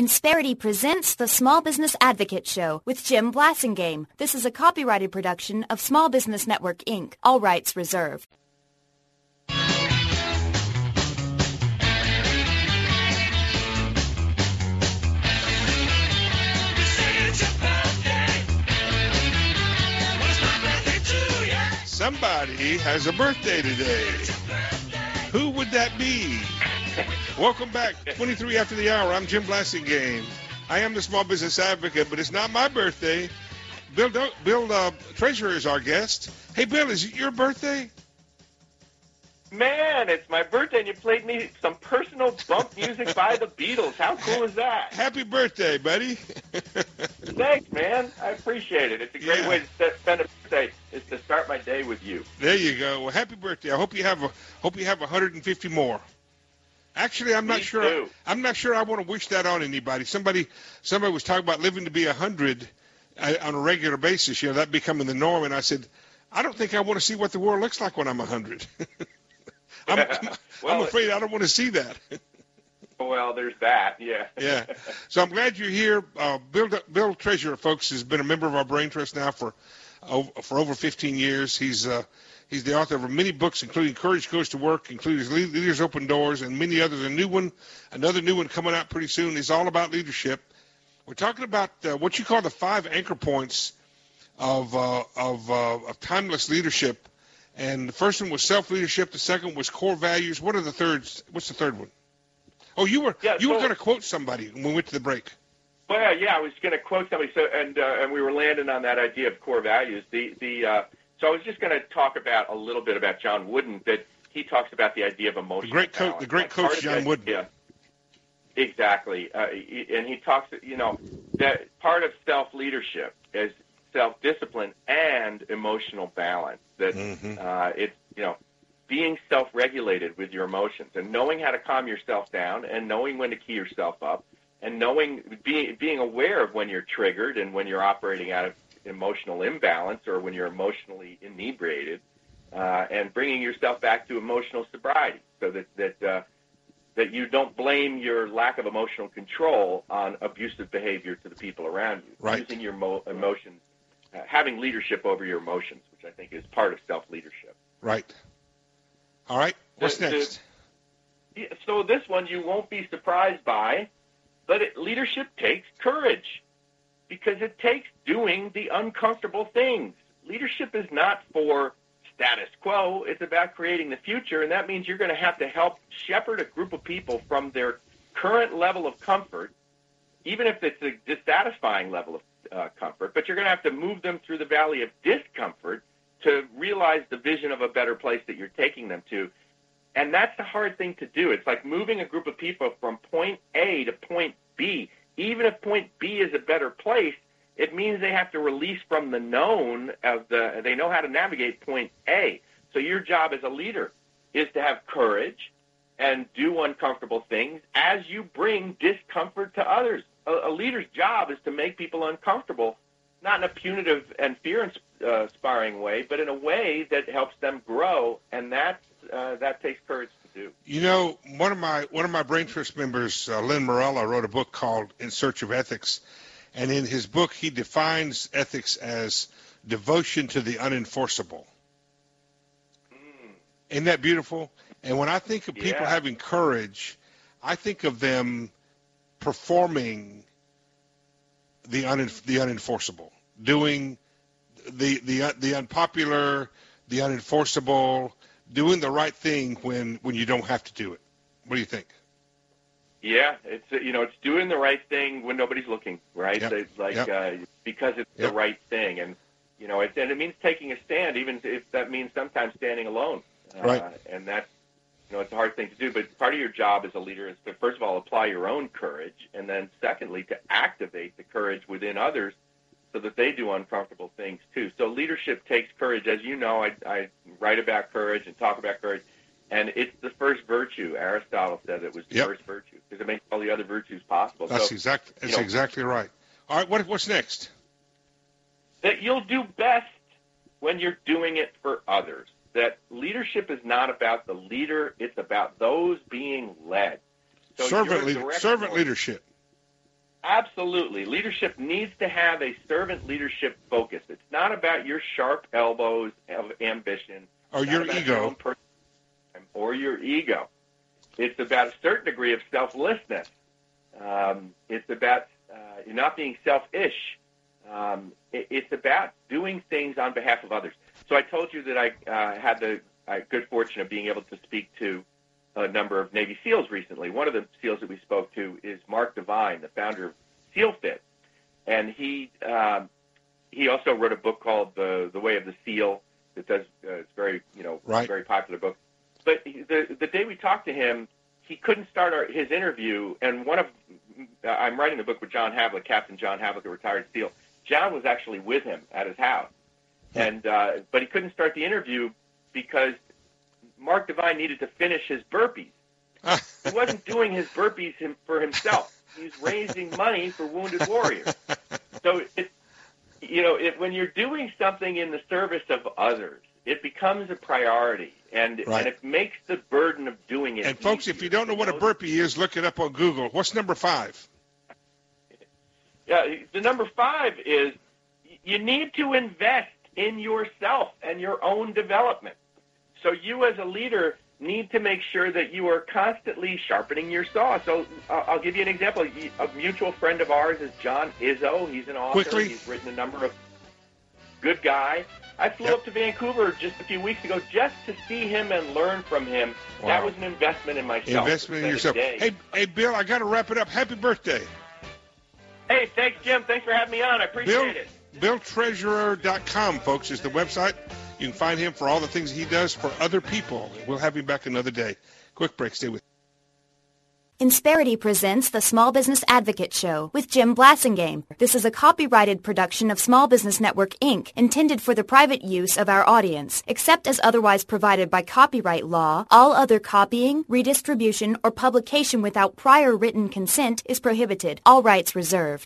Insperity presents the Small Business Advocate Show with Jim Blasingame. This is a copyrighted production of Small Business Network, Inc., all rights reserved. Somebody has a birthday today. Who would that be? Welcome back, 23 after the hour. I'm Jim Blasingame. I am the Small Business Advocate, but it's not my birthday. Bill Treasurer is our guest. Hey, Bill, is it your birthday? Man, it's my birthday, and you played me some personal bump music by the Beatles. How cool is that? Happy birthday, buddy. Thanks, man. I appreciate it. It's a great way to spend a birthday, is to start my day with you. There you go. Well, happy birthday. I hope you have 150 more. Actually, I'm not sure. I'm not sure I want to wish that on anybody. Somebody was talking about living to be 100 on a regular basis. You know, that becoming the norm. And I said, I don't think I want to see what the world looks like when I'm 100. I'm afraid I don't want to see that. Well, there's that. Yeah. Yeah. So I'm glad you're here. Bill Treasurer, folks, has been a member of our Brain Trust now for over 15 years. He's the author of many books, including Courage Goes to Work, including Leaders Open Doors, and many others. Another new one coming out pretty soon. Is all about leadership. We're talking about what you call the 5 anchor points of timeless leadership. And the first one was self-leadership. The second was core values. What are the thirds? What's the third one? Oh, you were going to quote somebody when we went to the break. Well, yeah, I was going to quote somebody. So, and we were landing on that idea of core values. So I was just going to talk about a little bit about John Wooden, that he talks about the idea of emotional balance. The great coach John Wooden. Yeah, exactly. And he talks, that part of self-leadership is self-discipline and emotional balance. That it's, being self-regulated with your emotions and knowing how to calm yourself down and knowing when to key yourself up and being aware of when you're triggered and when you're operating out of emotional imbalance or when you're emotionally inebriated, and bringing yourself back to emotional sobriety so that you don't blame your lack of emotional control on abusive behavior to the people around you. Right. Using your emotions, having leadership over your emotions, which I think is part of self-leadership. Right. All right. What's next? So this one you won't be surprised by, but leadership takes courage. Because it takes doing the uncomfortable things. Leadership is not for status quo. It's about creating the future, and that means you're going to have to help shepherd a group of people from their current level of comfort, even if it's a dissatisfying level of comfort, but you're going to have to move them through the valley of discomfort to realize the vision of a better place that you're taking them to. And that's the hard thing to do. It's like moving a group of people from point A to point B. Even if point B is a better place, it means they have to release from the known they know how to navigate point A. So your job as a leader is to have courage and do uncomfortable things as you bring discomfort to others. A leader's job is to make people uncomfortable, not in a punitive and fear-inspiring way, but in a way that helps them grow, and that takes courage to do. You know, one of my Brain Trust members, Lynn Morella, wrote a book called In Search of Ethics, and in his book he defines ethics as devotion to the unenforceable. Isn't that beautiful? And when I think of people having courage, I think of them performing the unenforceable, doing the unpopular, the unenforceable, doing the right thing when you don't have to do it. What do you think? Yeah, it's doing the right thing when nobody's looking, right? Yep. Because it's the right thing, and it means taking a stand, even if that means sometimes standing alone. Right. And that's it's a hard thing to do. But part of your job as a leader is to first of all apply your own courage, and then secondly to activate the courage within others so that they do uncomfortable things too. So leadership takes courage. As you know, I write about courage and talk about courage, and it's the first virtue. Aristotle said it was the first virtue because it makes all the other virtues possible. That's exactly right. All right, what's next? That you'll do best when you're doing it for others. That leadership is not about the leader; it's about those being led. So servant leadership. Absolutely. Leadership needs to have a servant leadership focus. It's not about your sharp elbows of ambition. Or your ego. Or your ego. It's about a certain degree of selflessness. It's about you're not being selfish. It's about doing things on behalf of others. So I told you that I had the good fortune of being able to speak to a number of Navy SEALs recently. One of the SEALs that we spoke to is Mark Devine, the founder of SEALFIT, and he also wrote a book called The Way of the SEAL. That does it's very very popular book. But the day we talked to him, he couldn't start his interview, and I'm writing the book with John Havlick, Captain John Havlick, a retired SEAL. John was actually with him at his house, and but he couldn't start the interview because Mark Devine needed to finish his burpees. He wasn't doing his burpees for himself. He's raising money for Wounded Warriors. So when you're doing something in the service of others, it becomes a priority, and it makes the burden of doing it. And folks, if you don't know what a burpee is, look it up on Google. What's number 5? Yeah, the number 5 is you need to invest in yourself and your own development. So you as a leader need to make sure that you are constantly sharpening your saw. So I'll give you an example. A mutual friend of ours is John Izzo. He's an author. Quickly. He's written a number of good guy. I flew up to Vancouver just a few weeks ago just to see him and learn from him. Wow. That was an investment in myself. Investment in yourself. Hey, Bill, I got to wrap it up. Happy birthday. Hey, thanks, Jim. Thanks for having me on. I appreciate it. BillTreasurer.com, folks, is the website. You can find him for all the things he does for other people. We'll have him back another day. Quick break. Stay with me. Insperity presents the Small Business Advocate Show with Jim Blasingame. This is a copyrighted production of Small Business Network, Inc., intended for the private use of our audience. Except as otherwise provided by copyright law, all other copying, redistribution, or publication without prior written consent is prohibited. All rights reserved.